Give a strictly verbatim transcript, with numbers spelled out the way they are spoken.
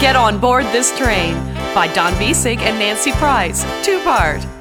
Get on Board This Train by Don Bisig and Nancy Price, two-part.